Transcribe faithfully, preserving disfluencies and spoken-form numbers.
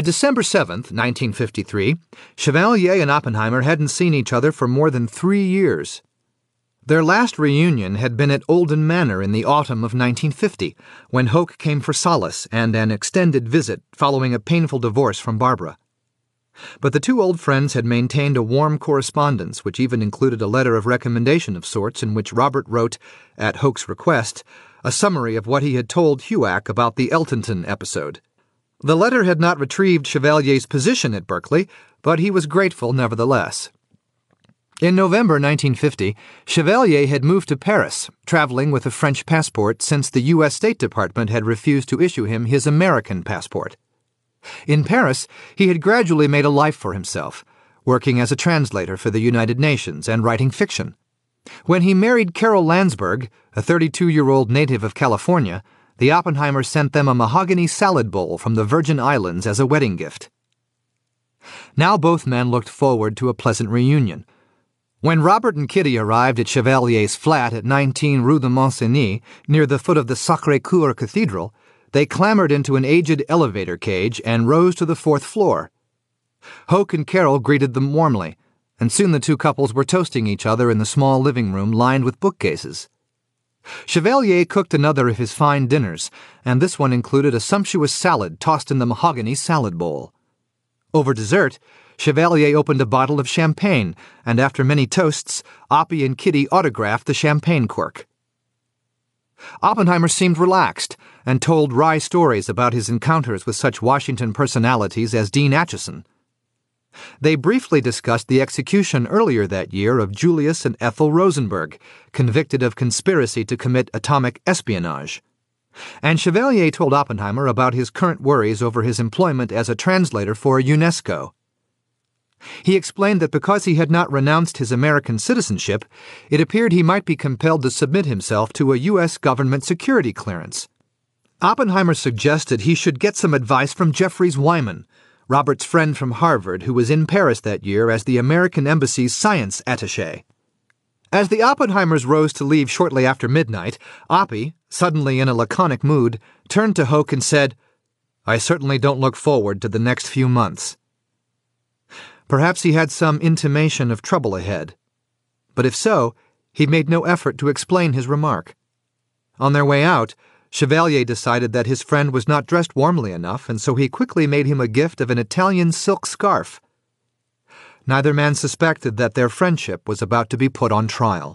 December seventh, nineteen fifty-three, Chevalier and Oppenheimer hadn't seen each other for more than three years. Their last reunion had been at Olden Manor in the autumn of nineteen fifty, when Hoke came for solace and an extended visit following a painful divorce from Barbara. But the two old friends had maintained a warm correspondence, which even included a letter of recommendation of sorts in which Robert wrote, at Hoke's request, a summary of what he had told Huac about the Eltonton episode. The letter had not retrieved Chevalier's position at Berkeley, but he was grateful nevertheless. In November nineteen fifty, Chevalier had moved to Paris, traveling with a French passport since the U S State Department had refused to issue him his American passport. In Paris, he had gradually made a life for himself, working as a translator for the United Nations and writing fiction. When he married Carol Landsberg, a thirty-two-year-old native of California, the Oppenheimers sent them a mahogany salad bowl from the Virgin Islands as a wedding gift. Now both men looked forward to a pleasant reunion. When Robert and Kitty arrived at Chevalier's flat at nineteen Rue de Mont-Cenis, near the foot of the Sacré-Cœur Cathedral, they clambered into an aged elevator cage and rose to the fourth floor. Hoke and Carol greeted them warmly, and soon the two couples were toasting each other in the small living room lined with bookcases. Chevalier cooked another of his fine dinners, and this one included a sumptuous salad tossed in the mahogany salad bowl. Over dessert, Chevalier opened a bottle of champagne, and after many toasts, Oppie and Kitty autographed the champagne cork. Oppenheimer seemed relaxed and told wry stories about his encounters with such Washington personalities as Dean Acheson. They briefly discussed the execution earlier that year of Julius and Ethel Rosenberg, convicted of conspiracy to commit atomic espionage. And Chevalier told Oppenheimer about his current worries over his employment as a translator for UNESCO. He explained that because he had not renounced his American citizenship, it appeared he might be compelled to submit himself to a U S government security clearance. Oppenheimer suggested he should get some advice from Jeffries Wyman, Robert's friend from Harvard, who was in Paris that year as the American Embassy's science attaché. As the Oppenheimers rose to leave shortly after midnight, Oppie, suddenly in a laconic mood, turned to Hoke and said, "I certainly don't look forward to the next few months." Perhaps he had some intimation of trouble ahead. But if so, he made no effort to explain his remark. On their way out, Chevalier decided that his friend was not dressed warmly enough, and so he quickly made him a gift of an Italian silk scarf. Neither man suspected that their friendship was about to be put on trial.